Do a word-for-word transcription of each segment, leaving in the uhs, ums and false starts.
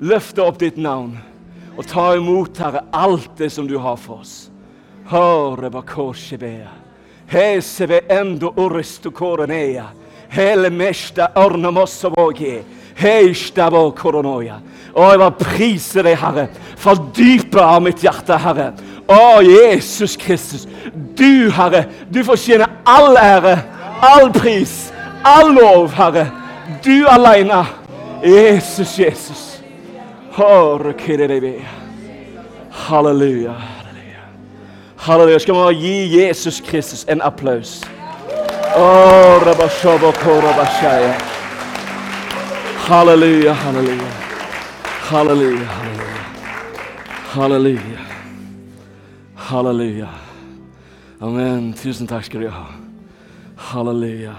løfte opp ditt navn og ta imot, Herre, alt det som du har for oss. Hore bakoshebea. Hesebe endo oristo koronea. Hele mesta ornamosovogi. Heistabo koronoia. Å, jeg bare priser deg, Herre, fra dypet av mitt hjerte, Herre. Å, Jesus Kristus. Du, Herre, du fortjener all ære, all pris, all lov, Herre. Du alene. Jesus, Jesus. Hore kirerebe. Halleluja. Halleluja. Skal vi gi Jesus Kristus en applaus? Å, rabashobo korabashaya. Halleluja, halleluja. Halleluja, halleluja. Halleluja. Halleluja. Amen. Tusen takk skal du ha. Halleluja.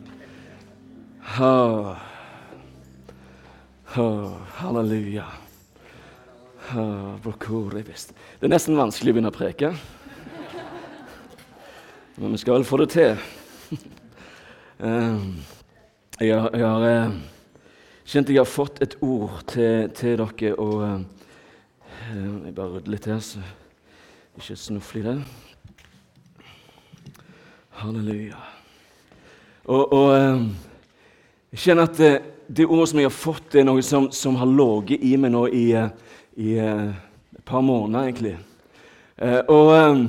Oh. Oh. Halleluja. Oh. Det er nesten vanskelig å begynne å preke. Men vi skal vel få det til. um, jeg har... Jeg har uh, Kjent jeg har fått et ord til, til dere, og uh, jeg bare rydder litt her, så ikke snuffle i det. Halleluja. Og, og uh, jeg kjenner at uh, det ordet som jeg har fått, det er noe som, som har ligget i meg nå i, uh, i uh, et par måneder, egentlig. Uh, og um,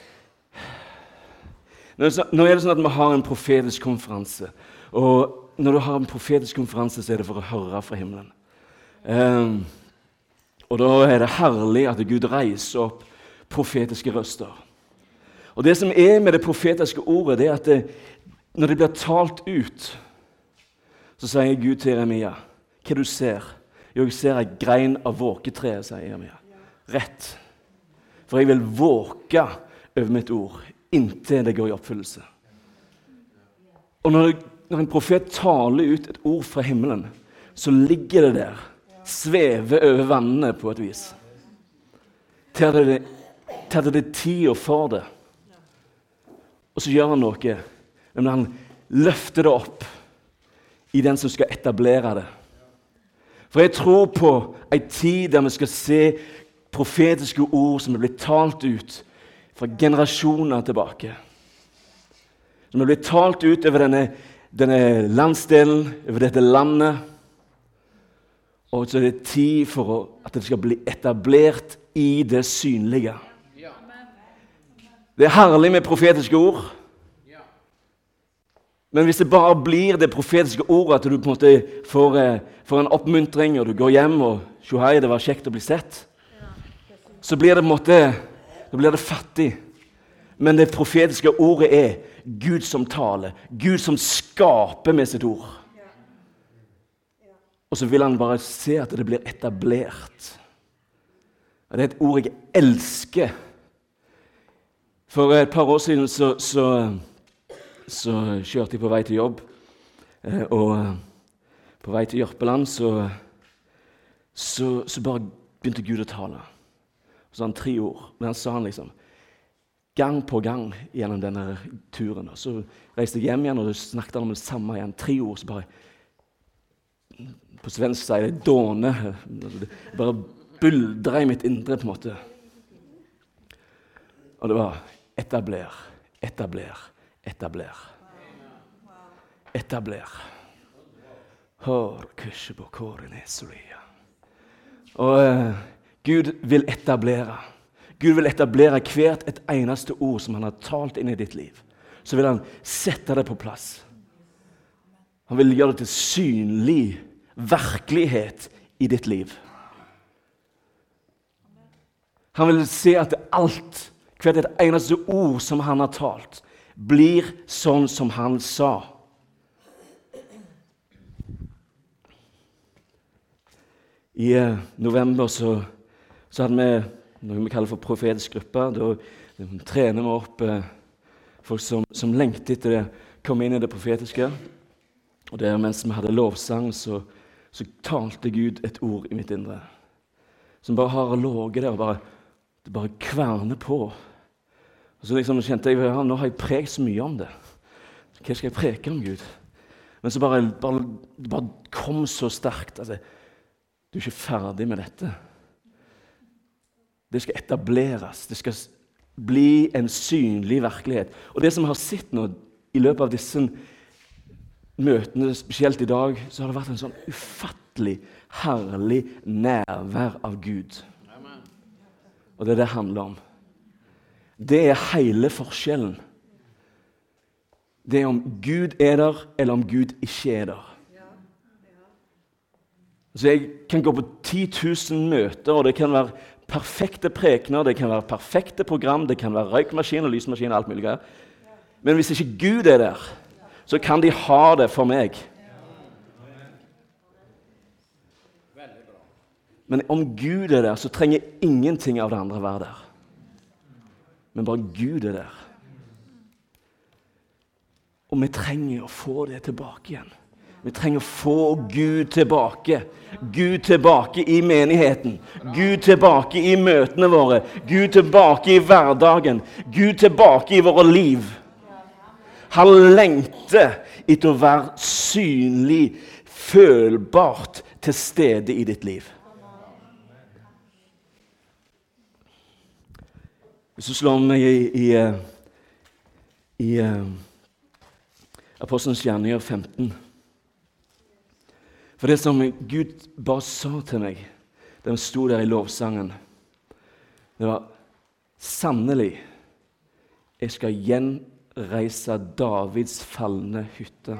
nå, nå er det sånn at vi har en profetisk konferanse, og når du har en profetisk konferanse, så er det for å høre fra himmelen. Um, og da er det herlig at Gud reiser opp profetiske røster. Og det som er med det profetiske ordet, det er at det, når det blir talt ut, så sier Gud til Jeremia, hva du ser? Jo, jeg ser en grein av våketreet, sier Jeremia. Rett. For jeg vil våke over mitt ord, inntil det går i oppfyllelse. Og når det Når en profet taler ut et ord fra himmelen, så ligger det der, svever over vannene på et vis. Til det, til det er tid for det. Og så gjør han noe, men han løfter det opp i den som skal etablere det. For jeg tror på en tid der vi skal se profetiske ord som er blitt talt ut fra generasjoner tilbake. Som er blitt talt ut over denne denne landsdelen, over dette landet, og så er det tid for å, at det skal bli etablert i det synlige. Det er herlig med profetiske ord, men hvis det bare blir det profetiske ordet, at du på en måte får, får en oppmuntring, og du går hjem, og «Sjohei, det var kjekt å bli sett», så blir det på en måte, da blir det fattig. Men det profetiske ordet er Gud som taler, Gud som skaper med sitt ord. Og så vil han bare se at det blir etablert. Og det er et ord jeg elsker. For et par år siden så, så, så kjørte jeg på vei til jobb, og på vei til Jørpeland så, så, så bare begynte Gud å tale. Så han tre ord, men han sa han liksom, gang på gang gjennom denne turen. Og så reiste jeg hjem igjen, og snakket han om det samme igjen. Tre ord, så bare... På svensk sier det dåne. Det bare buldret i mitt indre, på en måte. Og det var etabler, etabler, etabler. Etabler. Hør, kurse på kåren esolia. Og uh, Gud vil etablere. Gud vil etablere hvert et eneste ord som han har talt inn i ditt liv. Så vil han sette det på plass. Han vil gjøre det til synlig virkelighet i ditt liv. Han vil se at alt, hvert et eneste ord som han har talt, blir sånn som han sa. I uh, november så, så hadde vi noe vi kaller for profetisk gruppe. Da trener vi opp eh, folk som, som lengter etter det, kom inn i det profetiske. Og der mens vi hadde lovsang, så, så talte Gud et ord i mitt indre. Som bare har låget der, og bare, det bare kverner på. Og så liksom kjente jeg, ja, nå har jeg prekt så mye om det. Hva skal jeg preke om Gud? Men så bare, bare, det bare kom så sterkt. Altså, Du er ikke ferdig med dette. Det skal etableres. Det skal bli en synlig virkelighet. Og det som vi har sett nå i løpet av disse møtene, spesielt i dag, så har det vært en sånn ufattelig, herlig nærvær av Gud. Og det er det det handler om. Det er hele forskjellen. Det er om Gud er der, eller om Gud ikke er der. Så jeg kan gå på ti tusen møter, og det kan være perfekte prekener, det kan være perfekte program, det kan være røykmaskin og lysmaskin og alt mulig. Men hvis ikke Gud er der, så kan de ha det for meg. Men om Gud er der, så trenger ingenting av det andre være der. Men bare Gud er der. Og vi trenger å få det tilbake igjen. Vi trenger å få Gud tilbake. Gud tilbake i menigheten. Gud tilbake i møtene våre. Gud tilbake i hverdagen. Gud tilbake i våre liv. Han lengter etter å være synlig, følbart til stede i ditt liv. Hvis du slår meg i, i, i, i Apostelens gjerninger femten. For det som Gud bare sa til meg, da han sto der i lovsangen, det var sannelig, jeg skal gjenreise Davids falne hytte.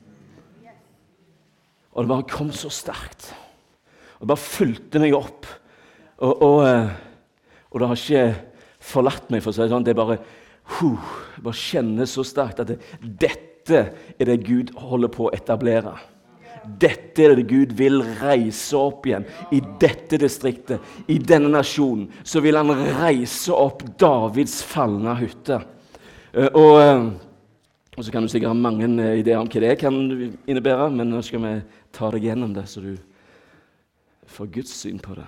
Og det bare kom så sterkt. Og det bare fylte meg opp. Og, og, og det har ikke forlatt meg, for å si det sånn. Det er bare, huh, jeg bare kjenner så sterkt at det, dette er det Gud holder på å etablere. Dette er det Gud vil reise opp igjen i dette distriktet, i denne nasjonen. Så vil han reise opp Davids falne hytte. Og, og så kan du sikkert ha mange ideer om hva det kan innebære, men nå skal vi ta deg gjennom det, så du får Guds syn på det.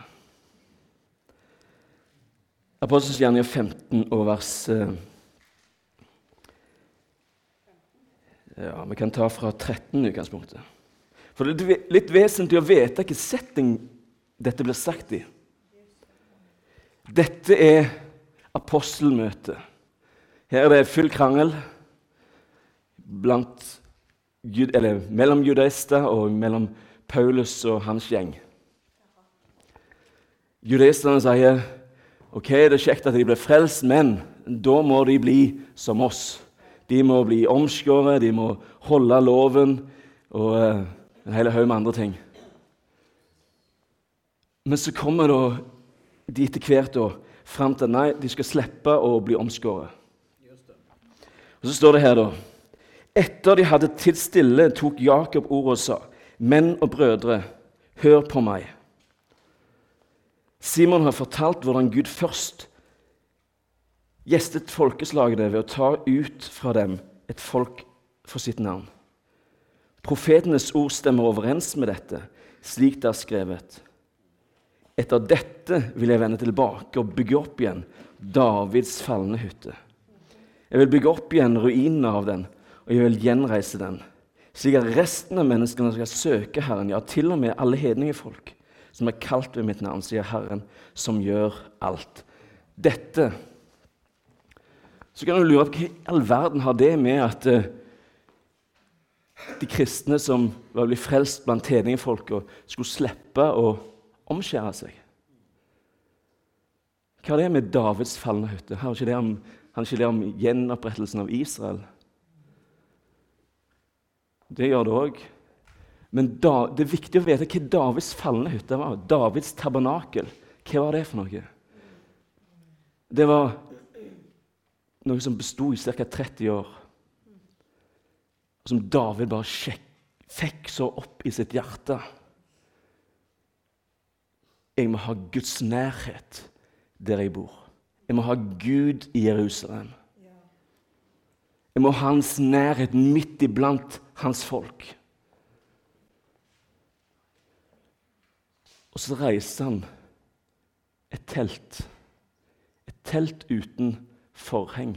Apostelens gjerninger femten og vers ja, vi kan ta fra tretten i utgangspunktet. For det er litt vesentlig å vite hvilken setting dette blir sagt i. Dette er apostelmøte. Her er det full krangel blant, eller mellom judaister og mellom Paulus og hans gjeng. Judaisterne sier, ok, det er kjekt at de ble frelst, men da må de bli som oss. De må bli omskåret, de må holde loven, og uh, en hel haug med andre ting. Men så kommer da de etter hvert da, frem til nei, de skal slippe å bli omskåret. Og så står det her da, etter de hadde tidd stille, tok Jakob ordet og sa, menn og brødre, hør på meg. Simon har fortalt hvordan Gud først gjestet folkeslagene ved å ta ut fra dem et folk for sitt navn. Profetenes ord stemmer overens med dette, slik det er skrevet. Etter dette vil jeg vende tilbake og bygge opp igjen Davids falne hytte. Jeg vil bygge opp igjen ruinene av den, og jeg vil gjenreise den, slik at resten av menneskene skal søke Herren, ja, til og med alle hedningefolk, som er kalt ved mitt navn, sier Herren, som gjør alt. Dette, så kan du lure på hva i all verden har det med at uh, de kristne som var blitt frelst blant hedningefolk og skulle slippe å omskjære seg. Hva er det med Davids falne hytte? Har ikke det om, har ikke det om gjenopprettelsen av Israel? Det gjør det også. Men da, det er viktig å vite hva Davids falne hytte var. Davids tabernakel. Hva var det for noe? Det var noe som bestod i ca. tretti år. Som David bare sjekk, fikk så opp i sitt hjerte. Jeg må ha Guds nærhet der jeg bor. Jeg må ha Gud i Jerusalem. Jeg må ha hans nærhet midt iblant hans folk. Og så reiser han et telt. Et telt uten forheng.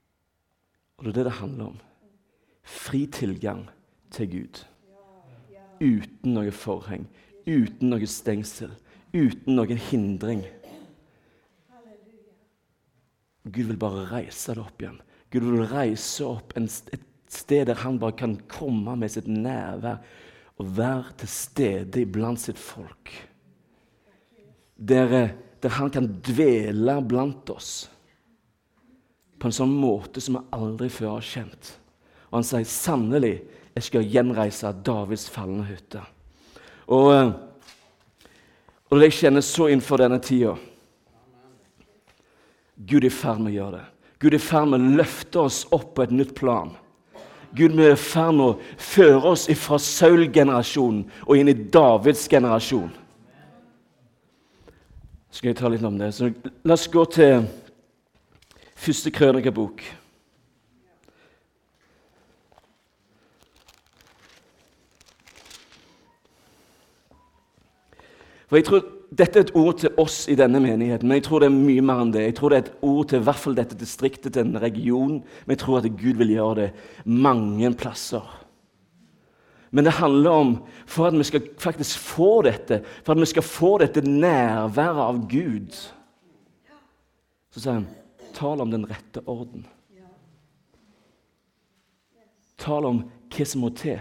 Og det er det det handler om. Fri tilgang til Gud. uten noe forheng, uten noe stengsel, uten noen hindring. Gud vil bare reise det opp igjen. Gud vil reise opp en, et sted der han bare kan komme med sitt nærvær og være til stede iblant sitt folk. Der, der han kan dvele blant oss på en sånn måte som vi aldri før har kjent. Og han sier, sannelig, jeg skal gjenreise Davids fallende hytte. Og, og jeg kjenner så innenfor denne tida, Gud er i ferd med å gjøre det. Gud er i ferd med å løfte oss opp på et nytt plan. Gud er i ferd med å føre oss fra Saul-generasjonen og inn i Davids generasjon. Skal jeg ta litt om det? Så la oss gå til første krønikebok. For jeg tror dette er et ord til oss i denne menigheten, men jeg tror det er mye mer enn det. Jeg tror det er et ord til i hvert fall dette distriktet, til en region, men jeg tror at Gud vil gjøre det mange plasser. Men det handler om, for at vi skal faktisk få dette, for at vi skal få dette nærværet av Gud, så sier han, tal om den rette orden. Tal om hva som må til.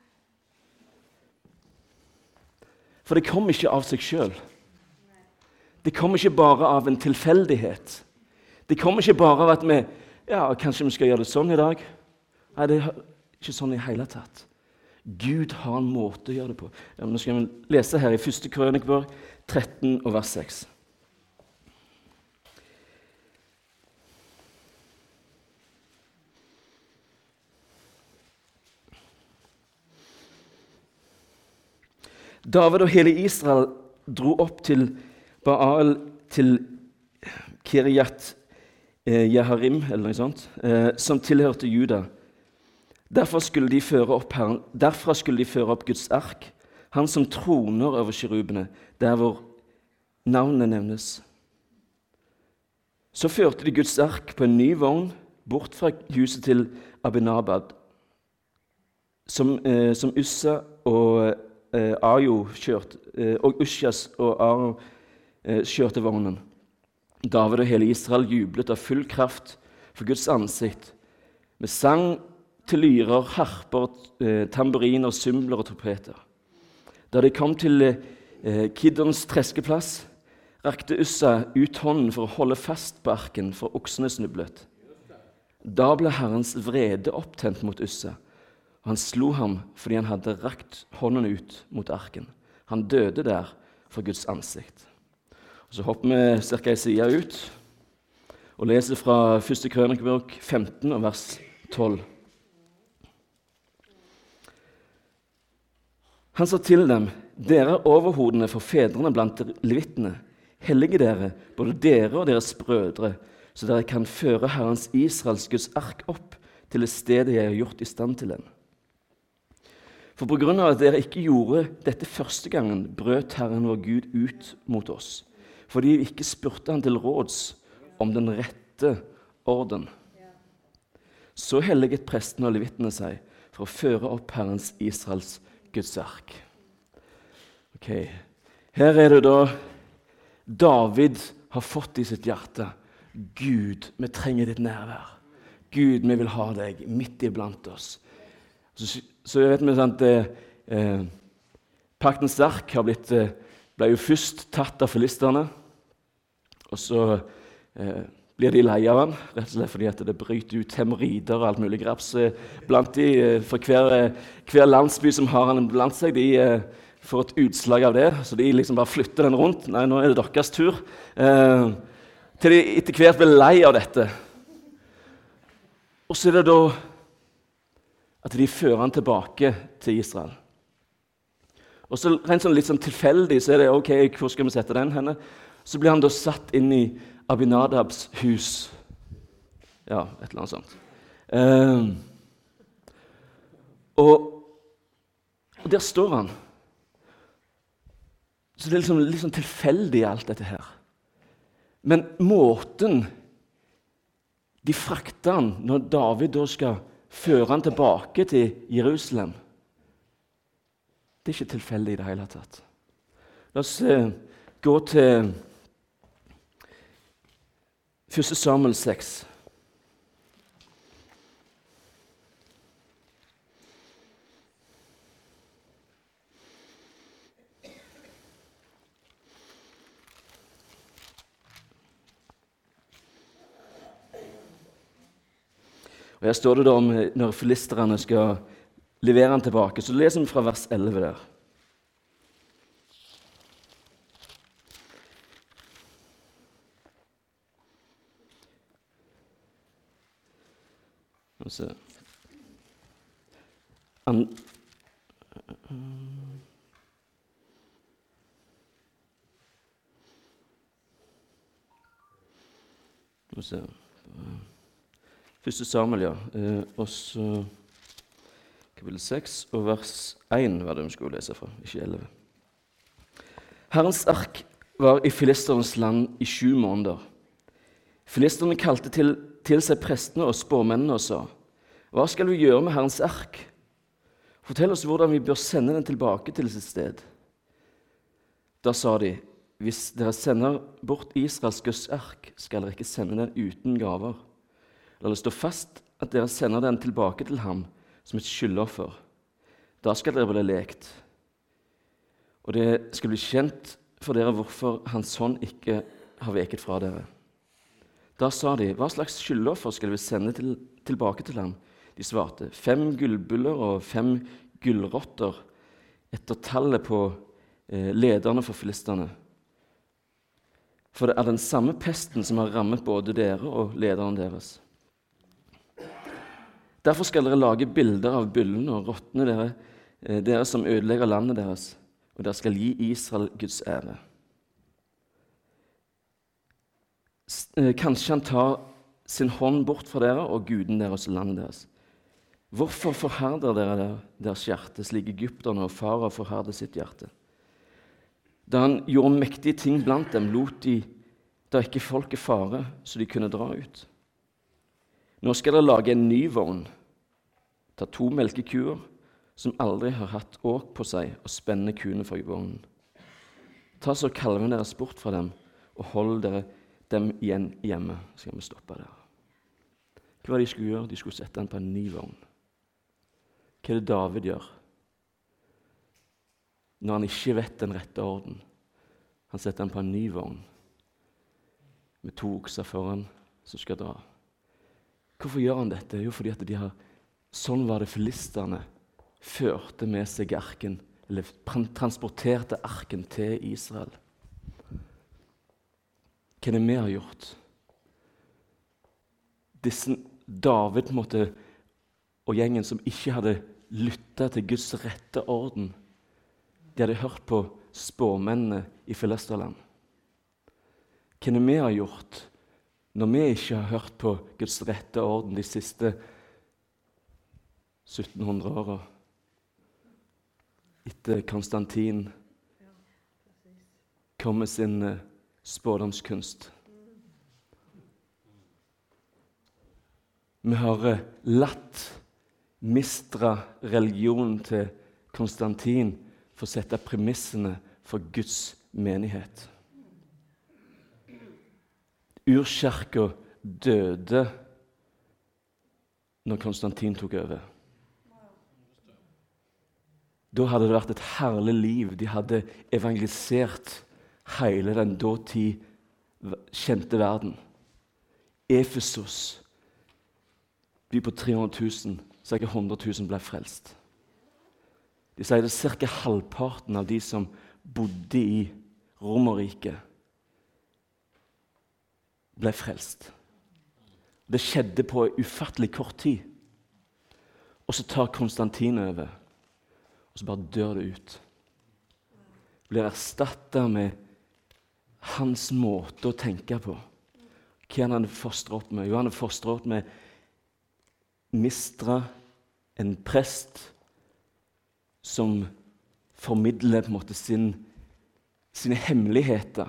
For det kommer ikke av seg selv. Det kommer ikke bare av en tilfeldighet. Det kommer ikke bare av at vi, ja, kanskje vi skal gjøre det sånn i dag. Nei, det er ikke sånn i hele tatt. Gud har en måte å gjøre det på. Ja, nå skal vi lese her i første krønikebok tretten og vers seks. David og hele Israel dro opp til Baal, til Kirjat eh, Jeharim, eller noe sånt, eh, som tilhørte Juda. Derfor skulle de føre opp Herren, derfra skulle de føre opp Guds ark, han som troner over kirubene, der hvor navnet nevnes. Så førte de Guds ark på en ny vogn, bort fra huset til Abinabad, som, eh, som Ussa og Eh, Ajo kjørte, eh, og Usjas og Aro eh, kjørte vognen. David og hele Israel jublet av full kraft for Guds ansikt, med sang til lyrer, harper, eh, tamburiner, symbler og trompeter. Da de kom til eh, Kidons treskeplass, rakte Ussa ut hånden for å holde fast på arken, for oksene snublet. Da ble Herrens vrede opptent mot Ussa, og han slo ham fordi han hadde rakt hånden ut mot arken. Han døde der for Guds ansikt. Og så hopper vi cirka en side ut og leser fra første krønikebok femten og vers tolv. Han sa til dem, dere er overhodene for fedrene blant levittene. Hellige dere, både dere og deres brødre, så dere kan føre Herrens Israels Guds ark opp til det stedet jeg har gjort i stand til den. For på grunn av at dere ikke gjorde dette første gangen, brøt Herren vår Gud ut mot oss, fordi vi ikke spurte han til råds om den rette orden. Så helliget prestene og levittene seg for å føre opp Herrens Israels Guds ark. Ok, her er det da David har fått i sitt hjerte. Gud, vi trenger ditt nærvær. Gud, vi vil ha deg midt iblant oss. Så, så vet vi at eh, Paktens ark har blitt, eh, ble jo først tatt av filisterne, og så eh, blir de lei av han, rett og slett fordi at det bryter ut hemorrider og alt mulig graps eh, blant de, eh, for hver, hver landsby som har han blant seg, de eh, får et utslag av det, så de liksom bare flytter den rundt. Nei, nå er det deres tur. Eh, til de etter hvert blir lei av dette. Og så er det da at de fører han tilbake til Israel. Og så rent sånn litt sånn tilfeldig så er det, ok, hvor skal vi sette den henne? Så blir han da satt inn i Abinadabs hus. Ja, et eller annet sånt. Um, og, og der står han. Så det er liksom, litt sånn tilfeldig alt dette her. Men måten de frakter han når David da skal føre han tilbake til Jerusalem, Det er ikke tilfeldig i det hele tatt. La oss eh, gå til første Samuel seks. Og Her står det da om når filisterne skal levere han tilbake. Så leser vi fra vers elleve der. Nå se. An Nå se. Første Samuel, ja. Eh, og så kapittel seks og vers én var det vi skulle lese fra, ikke elleve. Herrens ark var i filisternes land i sju måneder. Filisterne kalte til, til seg prestene og spåmennene og sa, «Hva skal vi gjøre med Herrens ark? Fortell oss hvordan vi bør sende den tilbake til sitt sted.» Da sa de, «Hvis dere sender bort Israels Guds ark, skal dere ikke sende den uten gaver. La det stå fast at dere sender den tilbake til ham som et skyldoffer. Da skal dere bli lekt. Og det skal bli kjent for dere hvorfor hans hånd ikke har veket fra dere.» Da sa de, «Hva slags skyldoffer skal vi sende til, tilbake til ham?» De svarte, «Fem gullbuller og fem gullrotter, etter tallet på eh, lederne for filisterne. For det er den samme pesten som har rammet både dere og lederen deres. Derfor skal dere lage bilder av bullene og rottene dere, eh, dere som ødelegger landet deres, og dere skal gi Israel Guds ære. S eh, kanskje han tar sin hånd bort fra dere og guden deres og landet deres. Hvorfor forherder dere deres hjerte, slik egypterne og farao forherder sitt hjerte? Da han gjorde mektige ting blant dem, lot de da ikke folket fare, så de kunne dra ut. Nå skal dere lage en ny vogn. Ta to melkekuer som aldri har hatt åk på seg, og spenne kuene for vognen. Ta så kalvene deres bort fra dem, og hold dere dem igjen hjemme. Så skal vi stoppe der. Hva var det de skulle gjøre? De skulle sette den på en ny vogn. Hva er det David gjør når han ikke vet den rette orden? Han setter den på en ny vogn med to okser foran som skal dra. Hvorfor gjør han dette? Jo, fordi at de har, sånn var det filisterne førte med seg arken, eller transporterte arken til Israel. Hva er det vi har gjort? Disse David måtte, og gjengen som ikke hadde lyttet til Guds rette orden, de hadde hørt på spåmennene i Filisterland. Hva er det vi har gjort når vi ikke har hørt på Guds rette orden de siste sytten hundre åra? Etter Konstantin kom med sin spådomskunst. Vi har latt mistra religionen til Konstantin for å sette premissene for Guds menighet. Urkirka døde når Konstantin tok over. Da hadde det vært et herlig liv. De hadde evangelisert hele den dåtid kjente verden. Efesos, by på tre hundre tusen, så ikke hundre tusen ble frelst. De sier det er ca. halvparten av de som bodde i Romerriket, ble frelst. Det skjedde på en ufattelig kort tid. Og så tar Konstantin over, og så bare dør det ut. Blir erstattet med hans måte å tenke på. Hva han hadde fostret opp med? Jo, han hadde fostret opp med mistra, en prest som formidler på en måte sin, sine hemmeligheter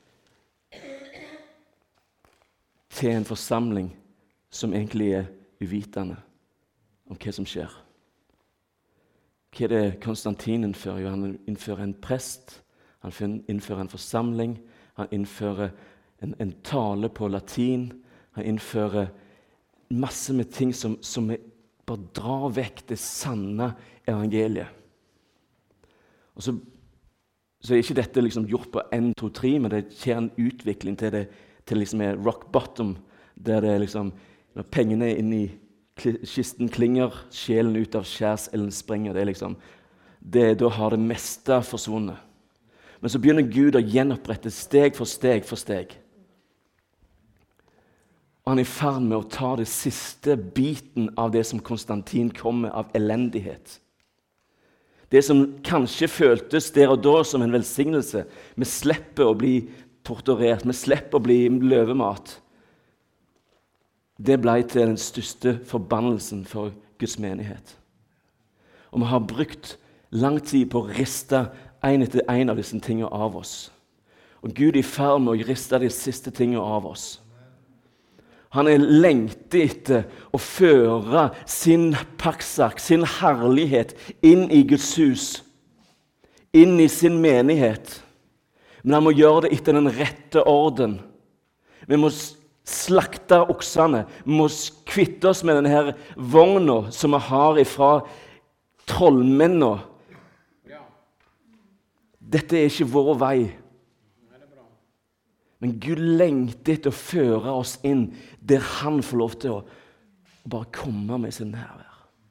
til en forsamling som egentlig er uvitende om hva som skjer. Hva er det Konstantin innfører? Jo, han innfører en prest, han innfører en forsamling, han innfører en, en tale på latin, han innfører masse med ting som, som er, bare drar vekk det sanne evangeliet. Og så, så er ikke dette liksom gjort på en, to, tre, men det skjer en utvikling til det til liksom er rock bottom, der det er liksom, når pengene er inne i kisten klinger, sjelen ut av skjærselden sprenger, det er liksom, det, da har det meste forsvunnet. Men så begynner Gud å gjenopprette steg for steg for steg. Og han er i ferd med å ta det siste biten av det som Konstantin kom med av elendighet. Det som kanskje føltes der og da som en velsignelse, vi slipper å bli torturert, vi slipper å bli løvemat. Det ble til den største forbannelsen for Guds menighet. Og vi har brukt lang tid på å riste en etter en av disse tingene av oss. Og Gud er i ferd med å riste de siste tingene av oss. Han er lengtet etter å føre sin paksak, sin herlighet inn i Guds hus, inn i sin menighet. Men han må gjøre det etter den rette orden. Vi må slakte oksene, vi må kvitte oss med denne vogna som vi har ifra trollmennene. Dette er ikke vår vei. Men Gud lengter etter å føre oss inn der han får lov til å bare komme med sin nærvær.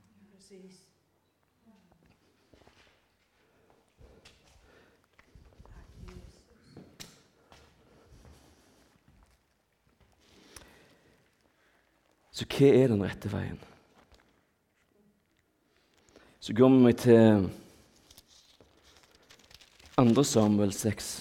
Så hva er den rette veien? Så går vi til andre Samuel seks.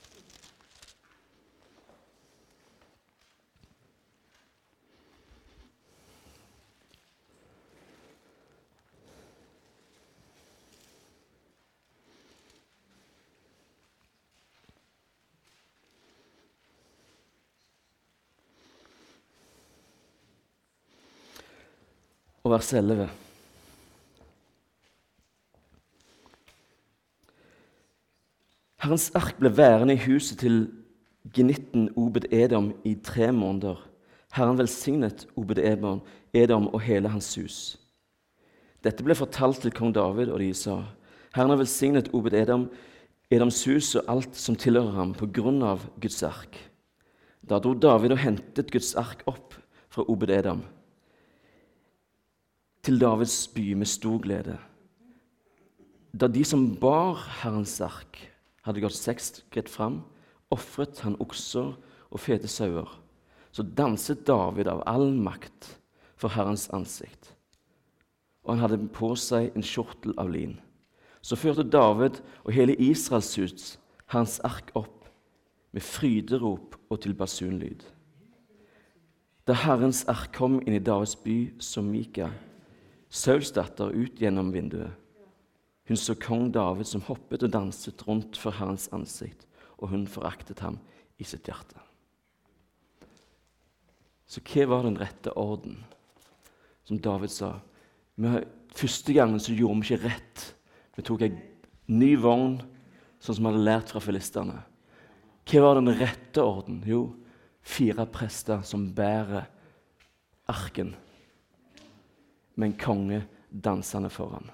Og vers elleve. Herrens ark ble værende i huset til genitten Obed-Edom i tre måneder. Herren velsignet Obed-Edom Edom og hele hans hus. Dette ble fortalt til kong David, og de sa, Herren har velsignet Obed-Edom, Edoms hus og alt som tilhører ham, på grunn av Guds ark. Da dro David og hentet Guds ark opp fra Obed-Edom til Davids by med stor glede. Da de som bar Herrens ark hadde gått seks skritt fram, offret han okser og fete sauer. Så danset David av all makt for Herrens ansikt. Og han hadde på seg en skjortel av lin. Så førte David og hele Israels hus Herrens ark opp med fryderop og til basunlyd. Da Herrens ark kom inn i Davids by, som Mika, Sauls datter, ut gjennom vinduet. Hun så kong David som hoppet og danset rundt for Herrens ansikt, og hun foraktet ham i sitt hjerte. Så hva var den rette orden? Som David sa, men første gangen så gjorde vi ikke rett. Vi tok en ny vogn, sånn som vi hadde lært fra filistene. Hva var den rette orden? Jo, fire prester som bærer arken, med en konge dansende foran.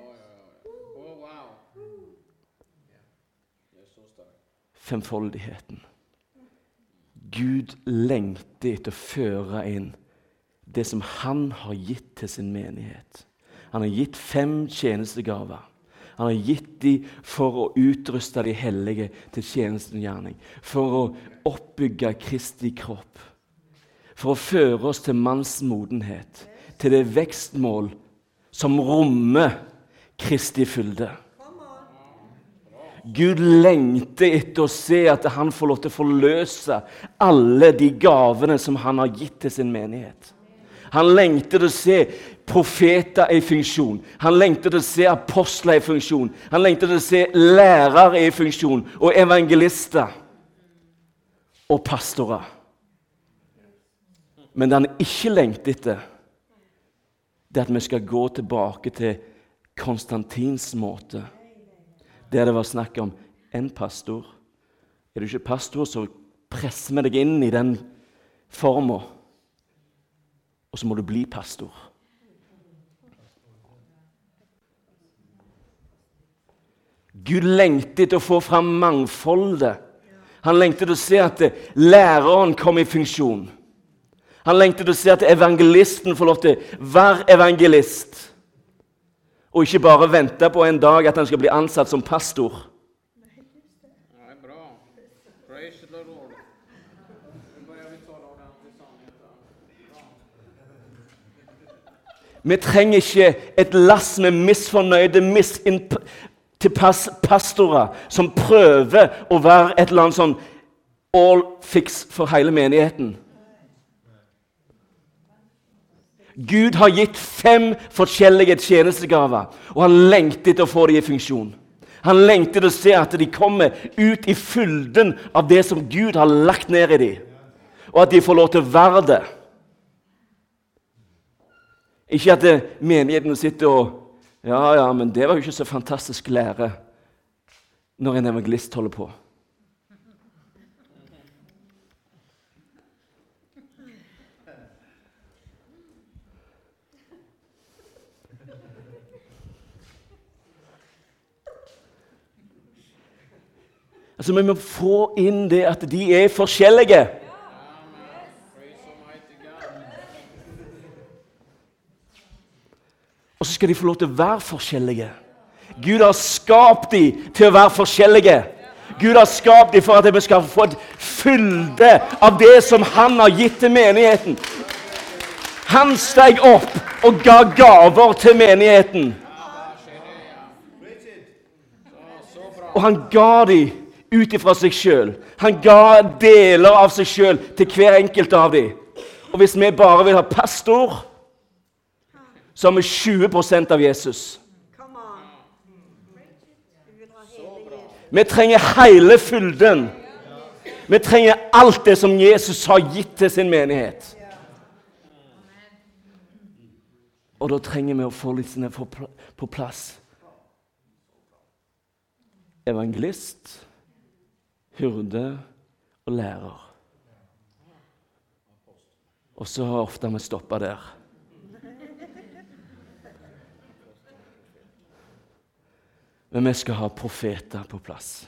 Femfoldigheten. Gud lengter etter å føre inn det som han har gitt til sin menighet. Han har gitt fem tjenestegaver. Han har gitt dem for å utruste de hellige til tjenestegjerning, for å oppbygge Kristi kropp, for å føre oss til manns modenhet, til det vekstmål som rommer Kristi fylde. Gud lengter etter å se at han får lov til å forløse alle de gavene som han har gitt til sin menighet. Han lengter å se profeter i funksjon. Han lengter å se apostler i funksjon. Han lengter å se lærere i funksjon, og evangelister og pastorer. Men det han ikke lengter etter, det er at vi skal gå tilbake til Konstantins måte, der det var snakk om en pastor. Er du ikke pastor, så presser vi deg inn i den formen, og så må du bli pastor. Gud lengter til å få fram mangfoldet. Han lengter til å se at læreren kommer i funksjon. Han lengter til å se at evangelisten får lov til å være evangelist, og ikke bare vente på en dag at han skal bli ansatt som pastor. Ja, bra. Praise the Lord. Nu börjar vi tala om den sannheten. Vi trenger ikke et lass med misfornøyde, misinntilpass pastorer som prøver å være et eller annet sånn all fix for hele menigheten. Gud har gitt fem forskjellige tjenestegaver, og han lengter til å få dem i funksjon. Han lengter til å se at de kommer ut i fylden av det som Gud har lagt ned i dem, og at de får lov til å være det. Ikke at menigheten sitter og ja, ja, men det var jo ikke så fantastisk lære når en evangelist holder på. Altså, vi må få inn det at de er forskjellige. Og så skal de få lov til å være forskjellige. Gud har skapt dem til å være forskjellige. Gud har skapt dem for at vi skal få et fylde av det som han har gitt til menigheten. Han steg opp og ga gaver til menigheten. Og han ga dem ut ifra seg selv. Han ga deler av seg selv til hver enkelt av dem. Og hvis vi bare vil ha pastor, så har vi tjue prosent av Jesus. Vi trenger hele fylden. Vi trenger alt det som Jesus har gitt til sin menighet. Og da trenger vi å få litt sånn på plass. Evangelist, hyrde og lærer. Og så har ofte vi stoppet der. Men vi skal ha profeter på plass.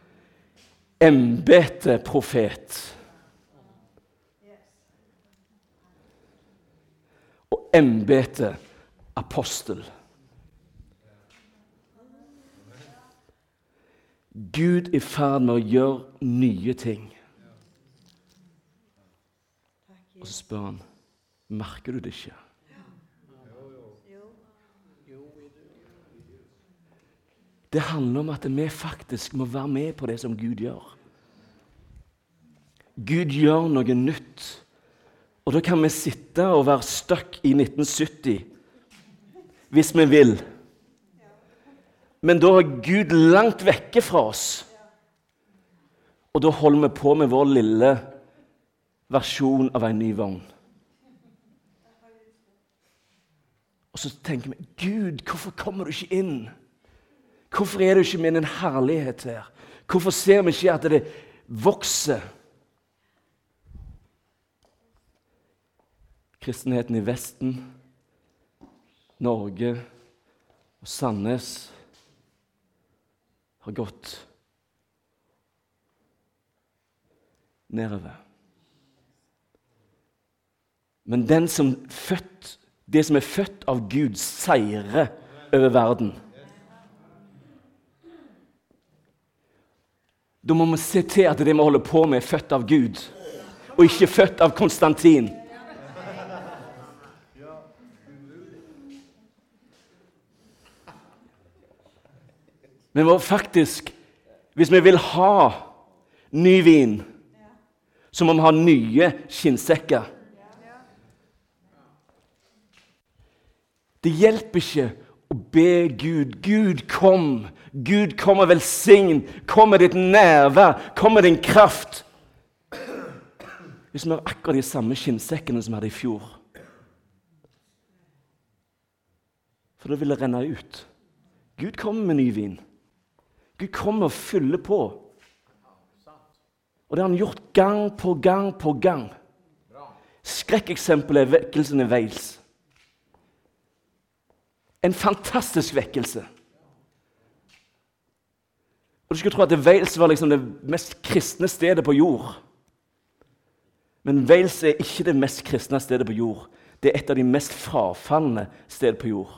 Embete profet. Og embete apostel. Gud er i ferd med å gjøre nye ting. Og så spør han, merker du det ikke? Det handler om at vi faktisk må være med på det som Gud gjør. Gud gjør noe nytt. Og da kan vi sitte og være stuck i nitten sytti, hvis vi vil. Men da er Gud langt vekke fra oss. Og da holder vi på med vår lille versjon av en ny vogn. Og så tenker vi, Gud, hvorfor kommer du ikke inn? Hvorfor er du ikke med en herlighet her? Hvorfor ser vi ikke at det vokser? Kristenheten i Vesten, Norge og Sandnes har gått nedover. Men den som født, det som er født av Gud, seirer over verden. Da må vi se til at det vi holder på med er født av Gud, og ikke født av Konstantin. Men faktisk, hvis vi vil ha ny vin, så må vi ha nye skinnsekker. Det hjelper ikke å be Gud, Gud kom, Gud kom og velsign, kom med ditt nærvær, kom med din kraft. Hvis vi har akkurat de samme skinnsekkene som vi hadde i fjor. For da vil det renne ut. Gud kommer med ny vin. Gud kommer og fyller på. Og det har han gjort gang på gang på gang. Skrekkeksempelet er vekkelsen i Wales. En fantastisk vekkelse. Og du skulle tro at Wales var liksom det mest kristne stedet på jord. Men Wales er ikke det mest kristne stedet på jord. Det er et av de mest frafallende steder på jord.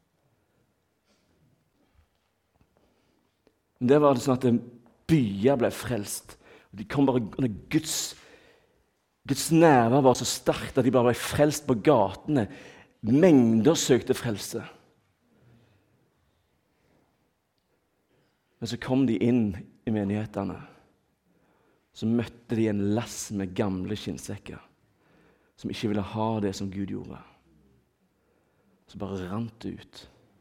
Men det var det sånn at byer ble frelst. De kom bare under Guds, Guds nærvær var så sterkt at de bare ble frelst på gatene. Mengder søkte frelse. Men så kom de inn i menighetene. Så møtte de en lass med gamle skinnsekker som ikke ville ha det som Gud gjorde. Så bare rant det ut.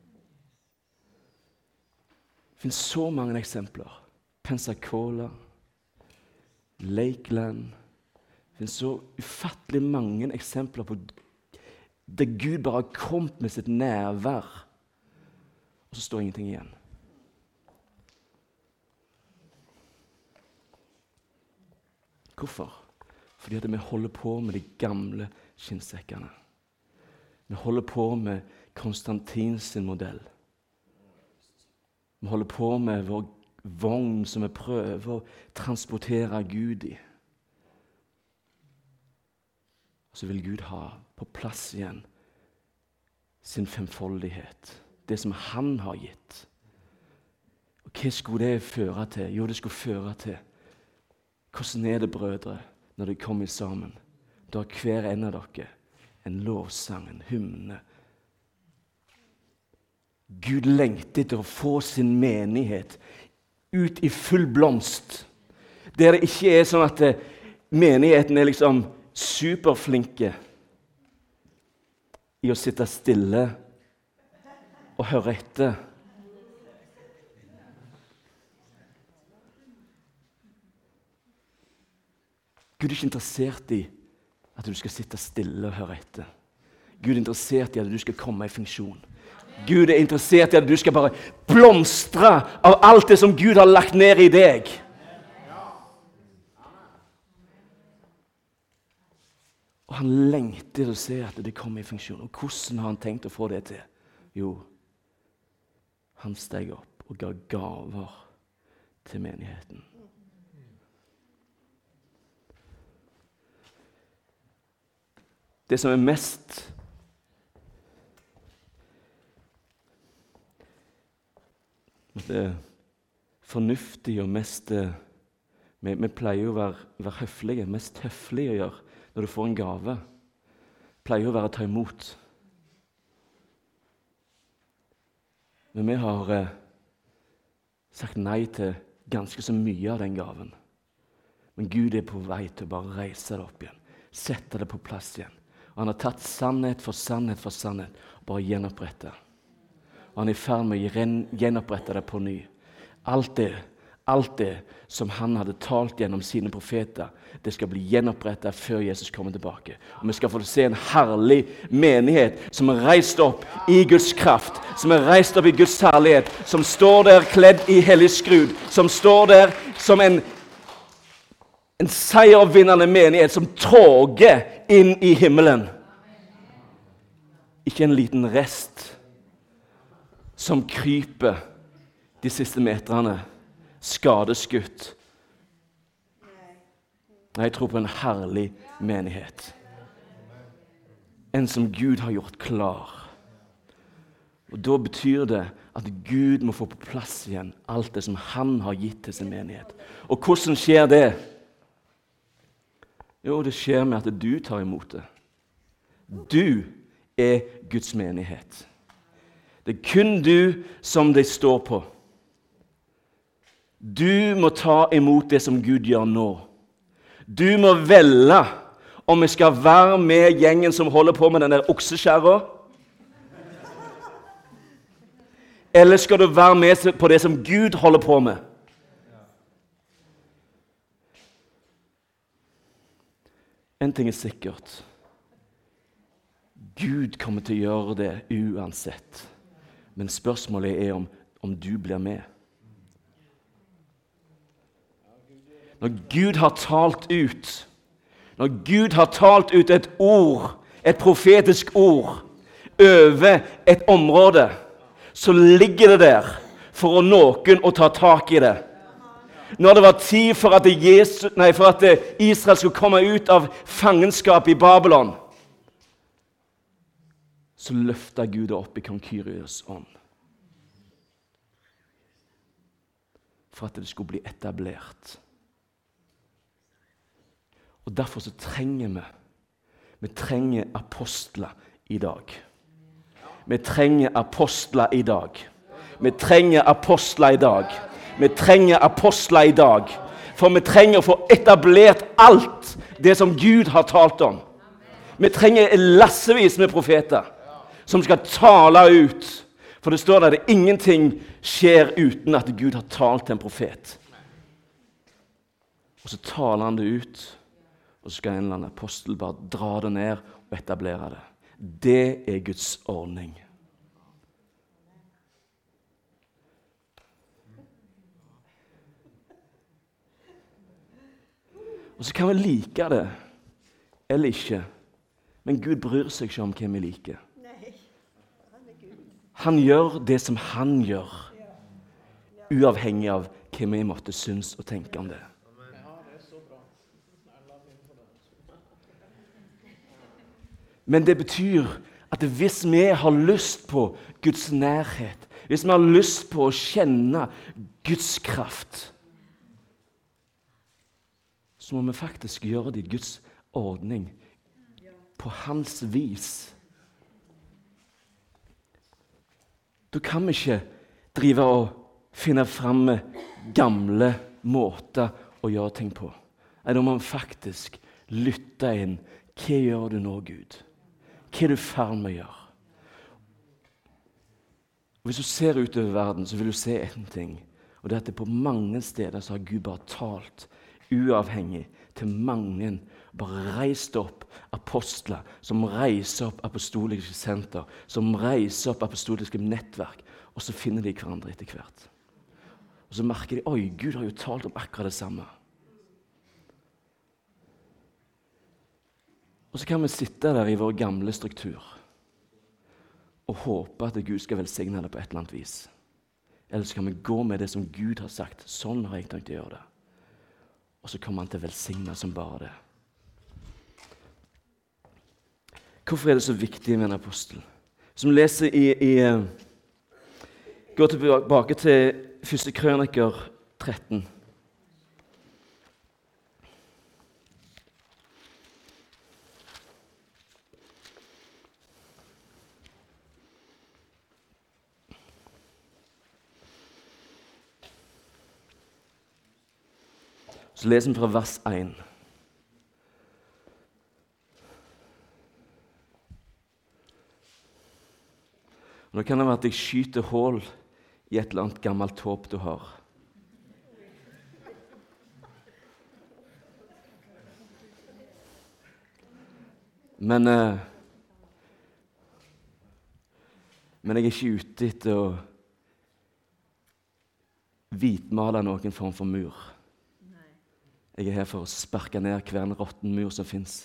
Det finnes så mange eksempler. Pensacola, Lakeland. Det finnes så ufattelig mange eksempler på der Gud bare har kommet med sitt nærvær, og så står ingenting igjen. Hvorfor? Fordi at vi holder på med de gamle skinnsekkene. Vi holder på med Konstantins modell. Vi holder på med vår vogn som vi prøver å transportere Gud i. Og så vil Gud ha på plass igjen sin femfoldighet. Det som han har gitt. Og hva skulle det føre til? Jo, det skulle føre til hvordan er det, brødre, når de kommer sammen? Da har hver en av dere en lovsang, en hymne. Gud lengter etter å få sin menighet ut i full blomst. Der det ikke er sånn at menigheten er liksom superflinke i å sitte stille og høre etter. Gud er ikke interessert i at du skal sitte stille og høre etter. Gud er interessert i at du skal komme i funksjon. Gud er interessert i at du skal bare blomstre av alt det som Gud har lagt ned i deg. Og han lengter å se at det kommer i funksjon. Og hvordan har han tenkt å få det til? Jo, han steg opp og ga gaver til menigheten. Det som er mest det fornuftig og mest vi, vi pleier å være, være høflige, mest høflige å gjøre når du får en gave. Pleier å være å ta imot. Men vi har eh, sagt nei til ganske så mye av den gaven. Men Gud er på vei til å bare reise det opp igjen. Sette det på plass igjen. Og han har tatt sannhet for sannhet for sannhet og bare gjenopprette. Og han er i ferd med å gjenopprette det på ny. Alt det, alt det som han hadde talt gjennom sine profeter, det skal bli gjenopprettet før Jesus kommer tilbake. Og vi skal få se en herlig menighet som er reist opp i Guds kraft, som er reist opp i Guds herlighet, som står der kledd i hellig skrud, som står der som en En seiervinnende menighet som tåger inn i himmelen. Ikke en liten rest som kryper de siste metrene, skadeskutt. Nei, jeg tror på en herlig menighet. En som Gud har gjort klar. Og da betyr det at Gud må få på plass igjen alt det som han har gitt til sin menighet. Og hvordan skjer det? Jo, det skjer med at du tar imot det. Du er Guds menighet. Det er kun du som det står på. Du må ta imot det som Gud gjør nå. Du må velge om vi skal være med gjengen som holder på med den der okseskjæra, eller skal du være med på det som Gud holder på med? En ting er sikkert. Gud kommer til å gjøre det uansett. Men spørsmålet er om om du blir med. Når Gud har talt ut, når Gud har talt ut et ord, et profetisk ord, over et område, så ligger det der for noen å ta tak i det. Når det var tid for at, Jesus, nei, for at Israel skulle komme ut av fangenskap i Babylon, så løftet Gud opp i kong Kyrios ånd. For at det skulle bli etablert. Og derfor så trenger vi, vi trenger apostler i dag. Vi trenger apostler i dag. Vi trenger apostler i dag. Vi trenger apostler i dag. For vi trenger å få etablert alt det som Gud har talt om. Vi trenger lassevis med profeter som skal tale ut. For det står der at ingenting skjer uten at Gud har talt til en profet. Og så taler han det ut, og så skal en eller annen apostel bare dra det ned og etablere det. Det er Guds ordning. Og så kan vi like det, eller ikke. Men Gud bryr seg ikke om hvem vi liker. Han gjør det som han gjør, uavhengig av hvem vi måtte synes og tenke om det. Men det betyr at hvis vi har lyst på Guds nærhet, hvis vi har lyst på å kjenne Guds kraft, så må vi faktisk gjøre det i Guds ordning, på hans vis. Da kan vi ikke drive og finne frem gamle måter å gjøre ting på. Nei, da må vi faktisk lytte inn. Hva gjør du nå, Gud? Hva er du ferdig med å gjøre? Og hvis du ser utover verden, så vil du se en ting. Og det er at det på mange steder så har Gud bare talt uavhengig til mange, bare reist opp apostler, som reiser opp apostoliske senter, som reiser opp apostoliske nettverk, og så finner de hverandre etter hvert. Og så merker de, oi, Gud har jo talt om akkurat det samme. Og så kan vi sitte der i vår gamle struktur og håpe at Gud skal velsigne det på et eller annet vis. Eller så kan vi gå med det som Gud har sagt. Sånn har jeg tenkt å gjøre det. Og så kommer han til å velsigne som bare det. Hvorfor er det så viktig med en apostel? Som leser i, i går tilbake til første Krøniker tretten. Så leser vi fra vers én. Nå kan det være at jeg skyter hål i et eller annet gammelt håp du har. Men, eh, men jeg er ikke ute etter å hvitmale noen form for mur. Jeg er her for å sparke ned hver en råtten mur som finnes.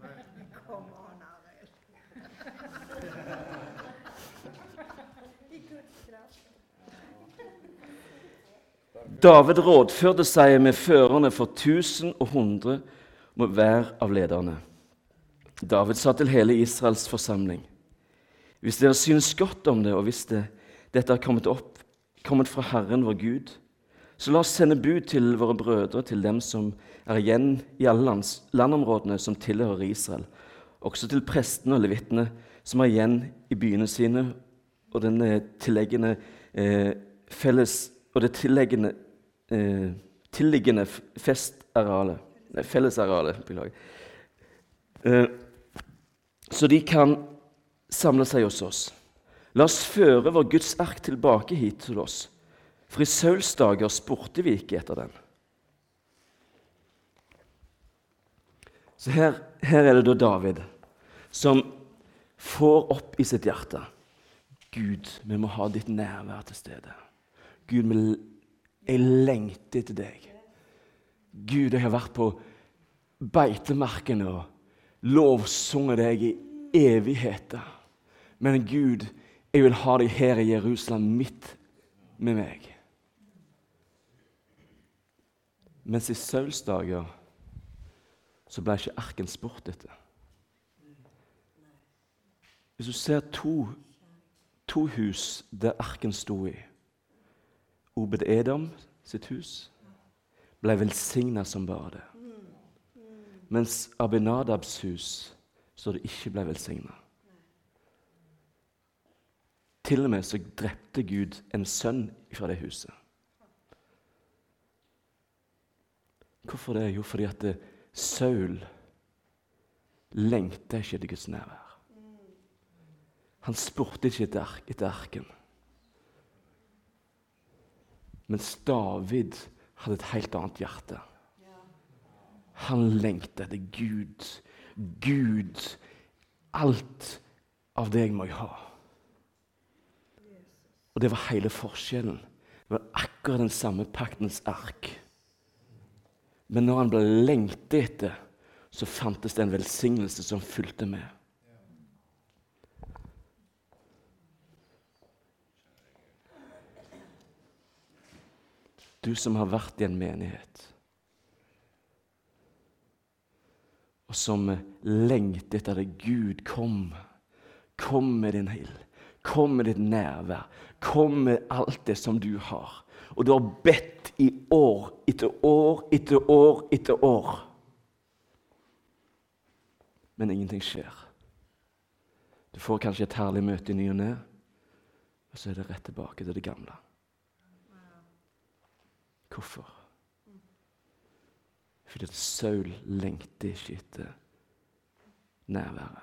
David rådførte seg med førerne for tusen og hundre med hver av lederne. David sa til hele Israels forsamling: Hvis dere synes godt om det, og hvis det, dette har kommet opp, kommet fra Herren vår Gud, så la oss sende bud til våre brødre, til dem som er igjen i alle lands, landområdene som tilhører Israel, også til prestene og levittene som er igjen i byene sine, og, den tilleggende, eh, felles, og det tilleggende, eh, tilliggende festarealet, nei, fellesarealet, beklager. Eh, så de kan samle seg hos oss. La oss føre vår Guds ark tilbake hit til oss. For i Sauls dager spurte vi ikke etter den. Så her, her er det da David som får opp i sitt hjerte: Gud, vi må ha ditt nærvær til stede. Gud, jeg lengter etter deg. Gud, jeg har vært på beitemarken og lovsunget deg i evigheter. Men Gud, jeg vil ha deg her i Jerusalem midt med meg. Mens i Sauls dager så ble ikke arken spurt etter. Hvis du ser to, to hus der arken sto i, Obed Edom sitt hus ble velsignet som bare det. Mens Abinadabs hus så det ikke ble velsignet. Til og med så drepte Gud en sønn fra det huset. Hvorfor det? Jo, fordi at Saul lengtet ikke etter Guds nærvær. Han spurte ikke etter, ark, etter arken. Mens David hadde et helt annet hjerte. Han lengtet etter Gud. Gud, alt av deg må jeg ha. Og det var hele forskjellen. Det var akkurat den samme paktens ark. Men når han ble lengtet etter, så fantes det en velsignelse som fulgte med. Du som har vært i en menighet, og som lengter etter det, Gud, kom. Kom med din ild. Kom med ditt nærvær. Kom med alt det som du har. Og du har bedt i år etter år etter år etter år. Men ingenting skjer. Du får kanskje et herlig møte i ny og ne, og så er det rett tilbake til det gamle. Hvorfor? Fordi at Saul lengter ikke etter nærværet.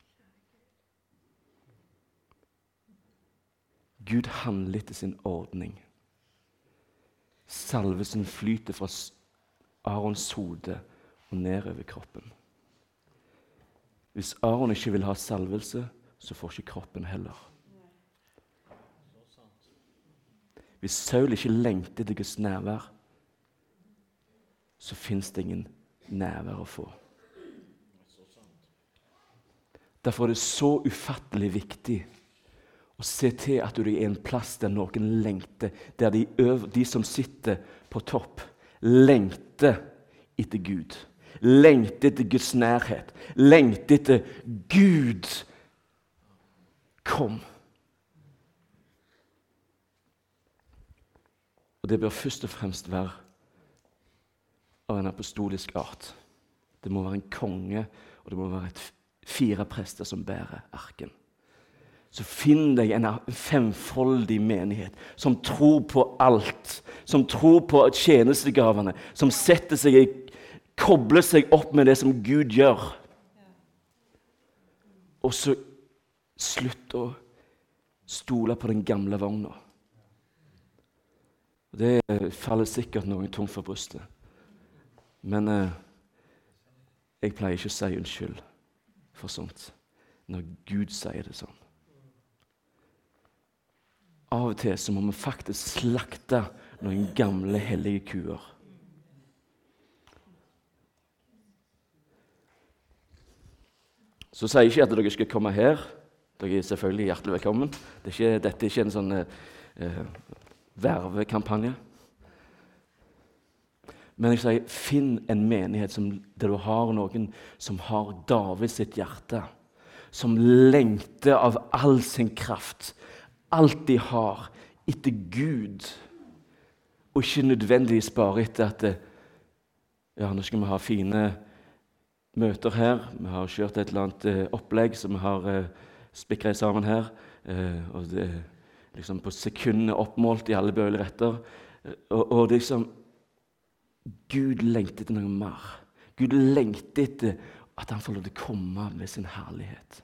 Gud handler etter sin ordning. Salvelsen flyter fra Arons hode og ned over kroppen. Hvis Aron ikke vil ha salvelse, så får ikke kroppen heller. Hvis Saul ikke lengter til Guds nærvær, så finnes det ingen nærvær å få. Derfor er det så ufattelig viktig å se til at du er i en plass der noen lengter, der de, øver, de som sitter på topp, lengter etter Gud. Lengter etter Guds nærhet. Lengter etter Gud. Kom. Og det bør først og fremst være av en apostolisk art. Det må være en konge, og det må være et fire prester som bærer arken. Så finn deg en femfoldig menighet som tror på alt, som tror på tjenestegavene, som setter seg i, kobler seg opp med det som Gud gjør. Og så slutt å stole på den gamle vogna. Det faller sikkert noen tungt for brystet. Men eh, jeg pleier ikke å si unnskyld for sånt, når Gud sier det sånn. Av og til så må vi faktisk slakte noen gamle, hellige kuer. Så sier jeg ikke at dere skal komme her. Dere er selvfølgelig hjertelig velkommen. Det er ikke, dette er ikke en sånn eh, vervekampanje. Men jeg sier, finn en menighet som, der du har noen som har David sitt hjerte, som lengter av all sin kraft, alt de har, etter Gud, og ikke nødvendigvis bare etter at ja, nå skal vi ha fine møter her, vi har kjørt et eller annet eh, opplegg som vi har eh, spikret sammen her, eh, og det er liksom på sekundene oppmålt i alle bøyelige retter, og, og det liksom, Gud lengter etter noe mer. Gud lengter etter at han får lov til å komme med sin herlighet.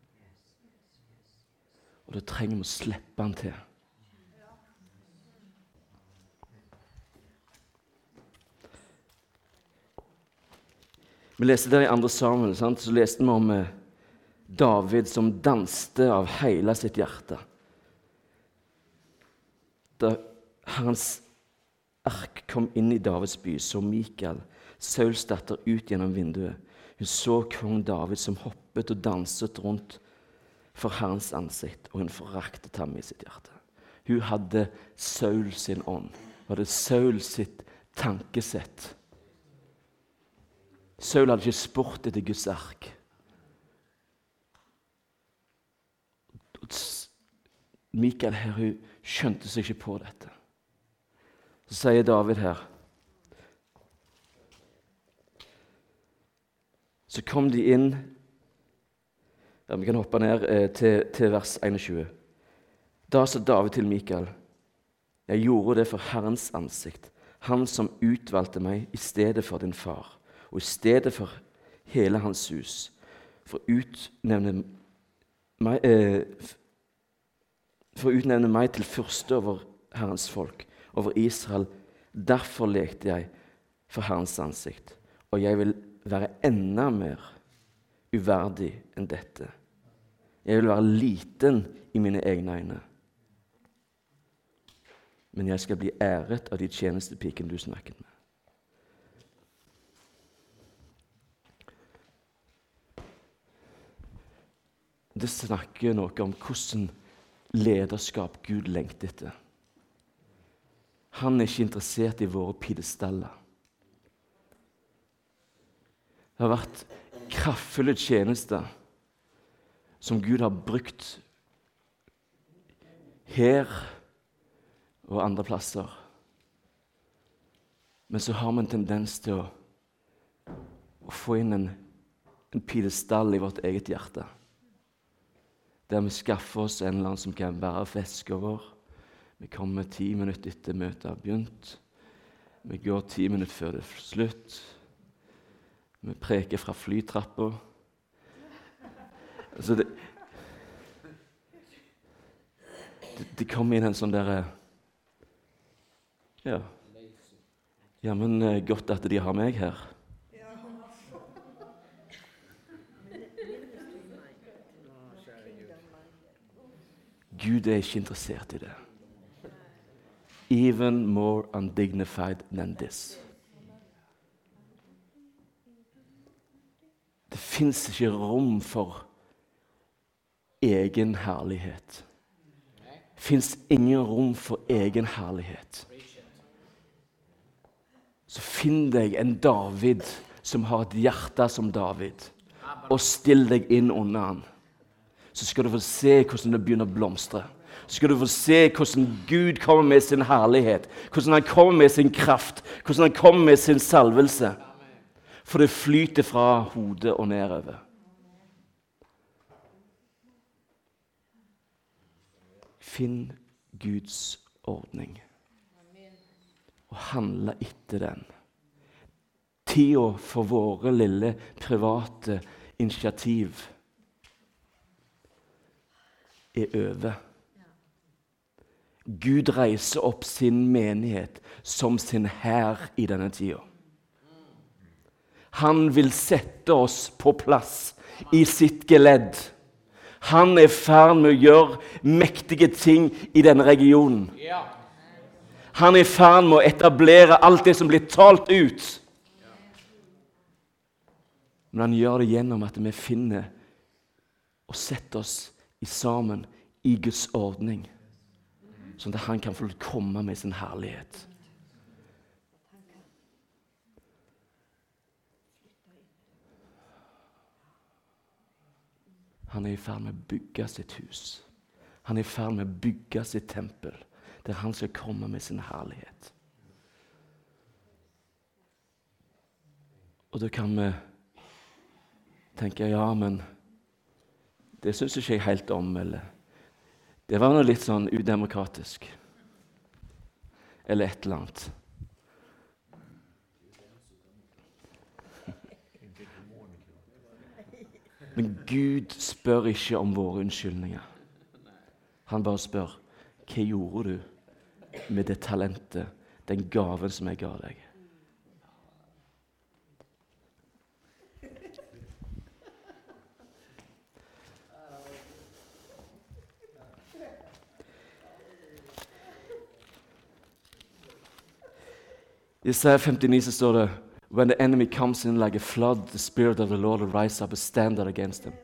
Og da trenger vi å slippe han til. Vi leste der i andre Samuel, sant? Så leste vi om eh, David som danste av hele sitt hjerte. Da Herrens ark kom inn i Davids by, så Mikael, Sauls datter, ut gjennom vinduet. Hun så kong David som hoppet og danset rundt for Herrens ansikt, og hun foraktet ham i sitt hjerte. Hun hadde Saul sin ånd. Hun hadde Saul sitt tankesett. Saul hadde ikke spurt etter Guds ark. Mikael her, hun skjønte seg ikke på dette. Så sier David her, så kom de inn, ja, vi kan hoppe ned eh, til, til vers enogtjue. Da sa David til Mikael, jeg gjorde det for Herrens ansikt, han som utvalgte meg i stedet for din far, og i stedet for hele hans hus, for å utnevne meg, eh, for å utnevne meg til fyrste over Herrens folk, over Israel. Derfor lekte jeg for Herrens ansikt, og jeg vil være enda mer uverdig enn dette. Jeg vil være liten i mine egne øyne. Men jeg skal bli æret av de tjenestepiken du snakket med. Det snakker noe om hvordan lederskap Gud lengter etter. Han er ikke interessert i våre pidestaller. Det har vært kraftfulle tjenester som Gud har brukt her og andre plasser. Men så har vi en tendens til å, å få inn en, en pidestall i vårt eget hjerte, der vi skaffer oss en eller annen som kan være fesken vår. Vi kommer ti minutter etter møtet har begynt. Vi går ti minutter før det er slutt. Vi preker fra flytrappa. Altså det, det, det kommer inn en sånn der, ja, ja, men godt at de har meg her. Gud er ikke interessert i det. Even more undignified than this. Det finnes ikke rom for egen herlighet. Det finnes ingen rom for egen herlighet. Så finn deg en David som har et hjerte som David, og still deg inn under han. Så skal du få se hvordan det begynner å blomstre. Så skal du få se hvordan Gud kommer med sin herlighet, hvordan han kommer med sin kraft, hvordan han kommer med sin salvelse. For det flyter fra hodet og nedover. Finn Guds ordning og handle etter den. Tida for våre lille private initiativ er over. Gud reiser opp sin menighet som sin hær i denne tida. Han vil sette oss på plass i sitt geledd. Han er i ferd med å gjøre mektige ting i denne regionen. Han er i ferd med å etablere alt det som blir talt ut. Men han gjør det gjennom at vi finner og setter oss i sammen i Guds ordning, sånn at han kan få komme med sin herlighet. Han er i ferd med å bygge sitt hus. Han er i ferd med å bygge sitt tempel, der han skal komme med sin herlighet. Og da kan vi tenke, ja, men det synes ikke jeg helt om, eller det var noe litt sånn udemokratisk, eller et eller annet. Men Gud spør ikke om våre unnskyldninger. Han bare spør, hva gjorde du med det talentet, den gaven som jeg ga deg? I Jesaja femtini så står det When the enemy comes in like a flood, the spirit of the Lord will rise up and stand out against him.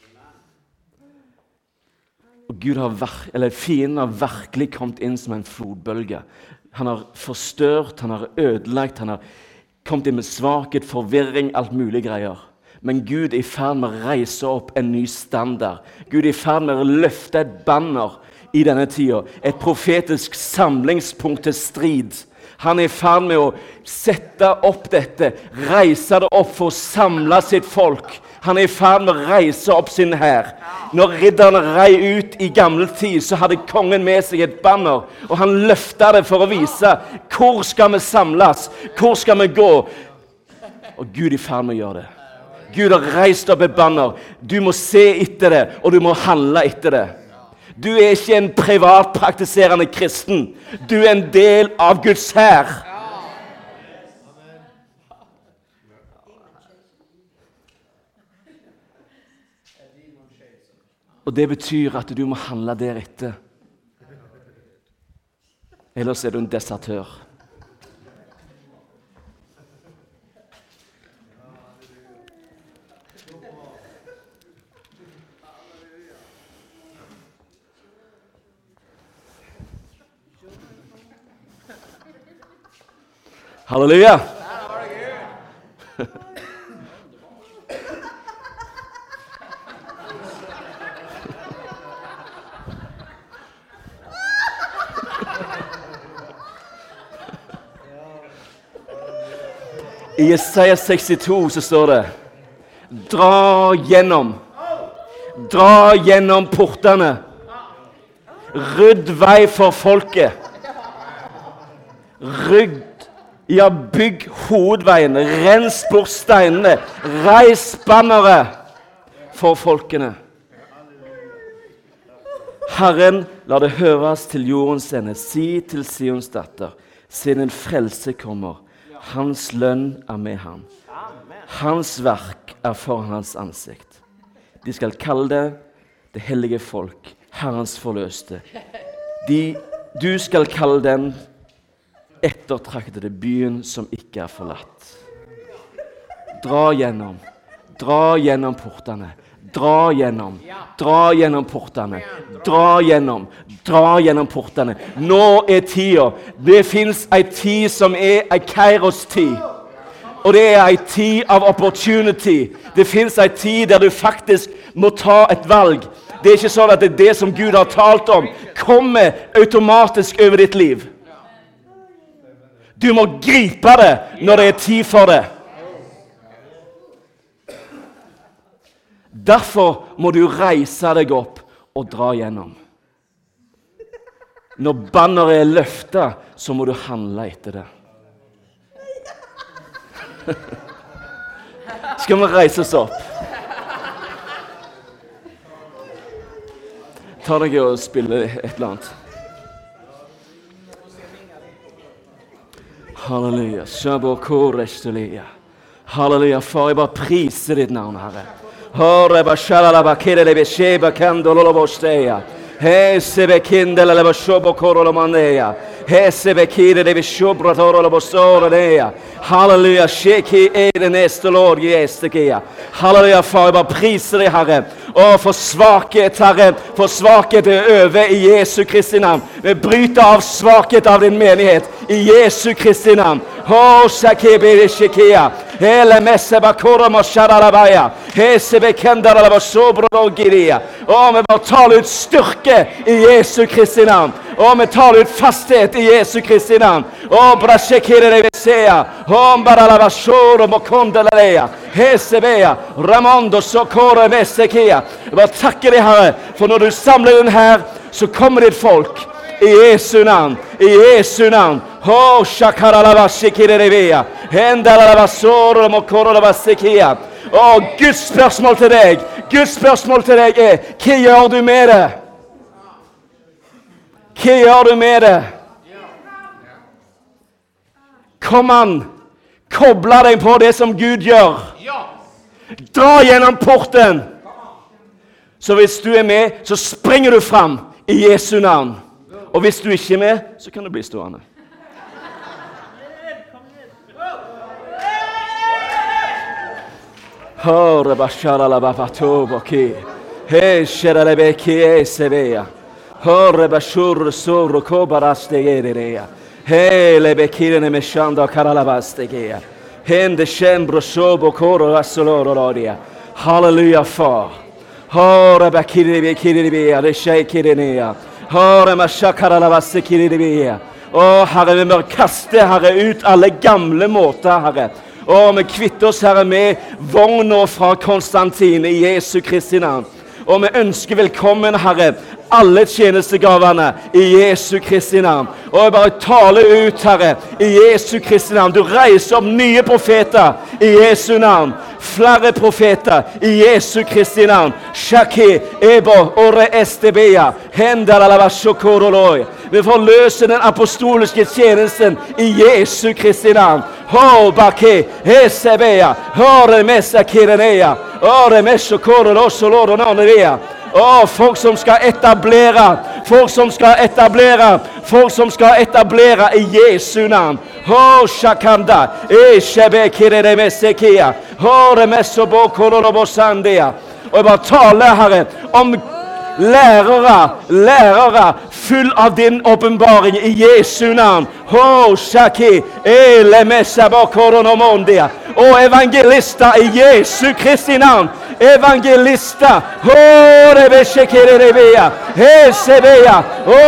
Og Gud har, eller fienden har virkelig kommet inn som en flodbølge. Han har forstørt, han har ødelagt, han har kommet inn med svakhet, forvirring, alt mulig greier. Men Gud er i ferd med å reise opp en ny standard. Gud er i ferd med å løfte et banner i denne tida. Et profetisk samlingspunkt til strid. Han er i ferd med å sette opp dette, reise det opp for å samle sitt folk. Han er i ferd med å reise opp sin hær. Når ridderne rei ut i gamle tid, så hadde kongen med seg et banner, og han løftet det for å vise hvor skal vi samles, hvor skal vi gå. Og Gud er i ferd med å gjøre det. Gud har reist opp et banner. Du må se etter det, og du må handle etter det. Du er ikke en privat praktiserende kristen. Du er en del av Guds hær. Og det betyr at du må handle deretter. Ellers er du en desertør. Halleluja! I Jesaja sekstito så står det Dra gjennom Dra gjennom portene Rydd vei for folket Rydd Ja, bygg hovedveien, rens bort steinene, reis bannere for folkene. Herren, la det høres til jordens ende, si til Sions datter, se din frelse kommer, hans lønn er med ham. Hans verk er for hans ansikt. De skal kalle det det hellige folk, Herrens forløste. De, du skal kalle den ettertraktede byen som ikke er forlatt. Dra gjennom, dra gjennom portene, dra gjennom, dra gjennom portene, dra gjennom, dra gjennom portene. Nå er tida. Det finnes en tid som er en Kairos-tid. Og det er en tid av opportunity. Det finnes en tid der du faktisk må ta et valg. Det er ikke sånn at det er det som Gud har talt om, kommer automatisk over ditt liv. Du må gripe det når det er tid for det. Derfor må du reise deg opp og dra gjennom. Når banneret er løftet, så må du handle etter det. Skal vi reise oss opp? Ta deg og spille et eller annet. Halleluja. Halleluja. Far, jeg bare priser ditt navn, Herre. Horeba shalala bakere le besheba kandolo bosteya. Hese bekindele le bashobo korolo mandeya. Hese bekire le beshobra toro bostore deya. Halleluja. Sheki er det neste Lord Jestekia. Halleluja, far, jeg bare priser deg, Herre. Og for svakhet, Herre, for svakhet er over i Jesu Kristi navn. Vi bryter av svakhet av din menighet i Jesu Kristi navn. Ho sakebe shekia. Hele messe bakora mosharalabaya. Hese bekendara la basobro giria. Og vi bare taler ut styrke i Jesu Kristi navn. Og vi taler ut fasthet i Jesu Kristi navn. Og brashekire de besea. Om barala basoro mokondalea. Hese bea. Ramondo sokore vesekia. Jeg bare takker deg, Herre, for når du samler den her, så kommer ditt folk i Jesu navn, i Jesu navn. Ho shakaralabashikirevea. Hendalalabasoro mokorolabasikia. Og Guds spørsmål til deg, Guds spørsmål til deg er, hva gjør du med det? Hva gjør du med det? Kom an, koble deg på det som Gud gjør. Dra gjennom porten. Så hvis du er med, så springer du fram i Jesu navn. Og hvis du ikke er med, så kan du bli stående. Hore bashara la bafatobo ki. He sherale beki esebea. Hore bashur suru kobaraste gereya. He le bekirene meshanda karalabaste geya. Hende shembro shobo koro asoloro rodia. Hallelujah for. Hore bakiri bekiri bea le shekirenia. Hore mashakara la baste kiribea. Å, Herre, vi må kaste, Herre, ut alle gamle måter, Herre. Og vi kvitter oss, Herre, med vogner fra Konstantine i Jesu Kristi navn. Og vi ønsker velkommen, Herre, alle tjenestegavene i Jesu Kristi navn. Og jeg bare taler ut, Herre, i Jesu Kristi navn. Du reiser opp nye profeter i Jesu navn. Flere profeter i Jesu Kristi navn. Shaki, Ebo, Ore Estebea, Hendar Alavashokoroloi. Vi får løse den apostoliske tjenesten i Jesu Kristi navn. Ho, Baki, Esebea, Hore Mesa Kirenea, Ore Meshokorolosholoro Nanevea. Å, folk som skal etablere, folk som skal etablere, folk som skal etablere i Jesu navn. Ho, Shakanda, Eshebe Kiremesekia, Hore Mesobokorolobosandia. Og jeg bare taler, Herre, om lærere, lærere, full av din åpenbaring i Jesu navn. Ho, Shaki, Elemesabokoronomondia. Og evangelister i Jesu Kristi navn. Evangelister. Ho, Rebeshekerebea. Hesebea. Ho,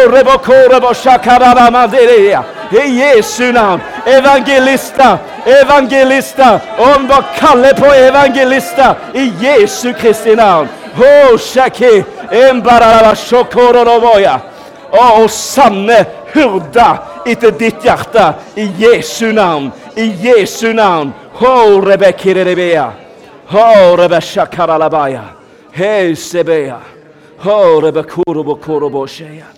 Rebokoreboshakaramaderea. I Jesu navn. Evangelister. Evangelister. Og vi bare kaller på evangelister i Jesu Kristi navn. Ho, Shaki, Embarabashokoronomoya. Og sanne hyrda etter ditt hjerte i Jesu navn. I Jesu navn. Ho, Rebekirebea. Ho, Rebeshakaralabaya. Hei, Sebea. Ho, Rebekorobokoroboshea.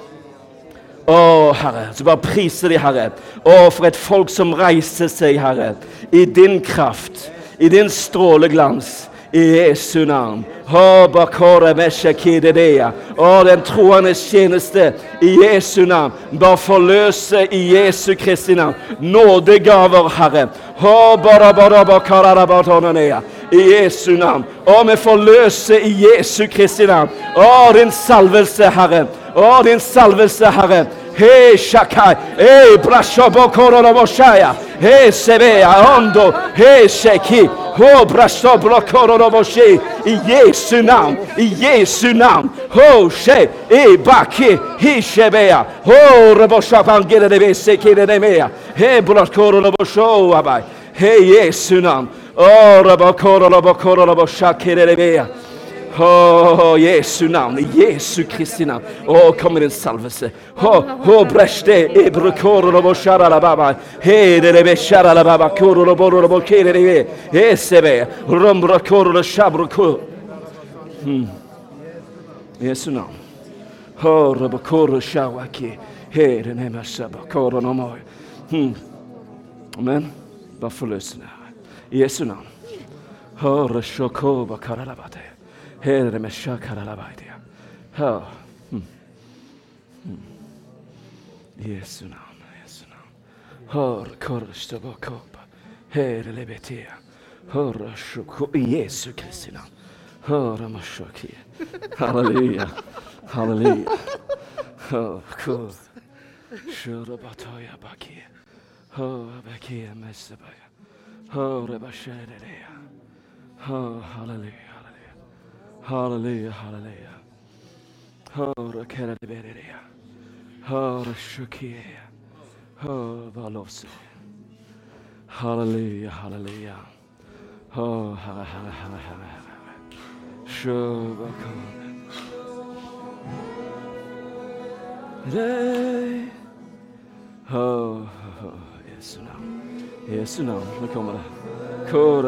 Å, Herre, så bare priser de, Herre. Å, for et folk som reiser seg, Herre, i din kraft, i din stråleglans, i Jesu navn. Å, bakore meshakidedea. Å, den troende tjeneste i Jesu navn. Bare forløse i Jesu Kristi navn. Nådegaver, Herre. Å, barabarabakararabatonanea. I Jesu navn. Å, vi forløse i Jesu Kristi navn. Å, din salvelse, Herre. Å, din salvelse, Herre. Hei, Shakai. Hei, brashobokoroloboshaya. Hei, Sebea, Ondo. Hei, Sheki. Ho, brashobokoroloboshi. I Jesu navn. I Jesu navn. Ho, She. I Baki. Hi, Shebea. Ho, reboshapangeredebese. Hei, brashobokoroloboshoabai. Hei, Jesu navn. Å, rebokorolobokoroloboshakeredebea. Å, Jesu navn, Jesu Kristi navn. Å, kom med din salvelse. Å, å, breste, ebrukorolobosharalababa. Hederebesharalababa, koroloborobokerebe. Esebe, rombrokoroloshabrokor. Jesu navn. Å, rebokoroloshawaki. Hederemasabakoronomoy. Amen. Bare forløsende, Herre. Jesu navn. Å, reshokobakaralabate. Herre med shakaralabaidia. Ja. Hmm. Hmm. Jesu navn, Jesu navn. Hør korstobokoba. Herre lebetia. Hør shoko i Jesu Kristi navn. Hør mashoki. Halleluja. Halleluja. Hør kor. Shurabatoya baki. Hør baki mesabaya. Hør bashereya. Hør halleluja. Halleluja, halleluja. Hør kerebereya. Hør shukiya. Hør valose. Halleluja, halleluja. Hør herre, herre, herre, herre, herre. Shubakone. Dei. Hør, hør, Jesu navn. Jesu navn, nå kommer det. Kore.